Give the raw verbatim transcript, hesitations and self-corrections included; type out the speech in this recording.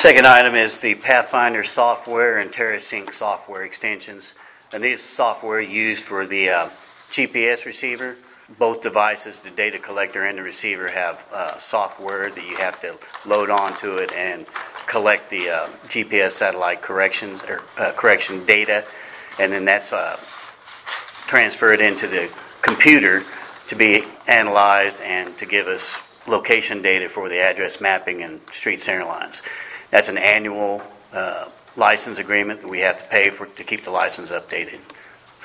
Second item is the Pathfinder software and TerraSync software extensions. And these software used for the uh, G P S receiver. Both devices, the data collector and the receiver, have uh, software that you have to load onto it and collect the uh, G P S satellite corrections or uh, correction data, and then that's uh, transferred into the computer to be analyzed and to give us location data for the address mapping and street center lines. That's an annual uh, license agreement that we have to pay for to keep the license updated.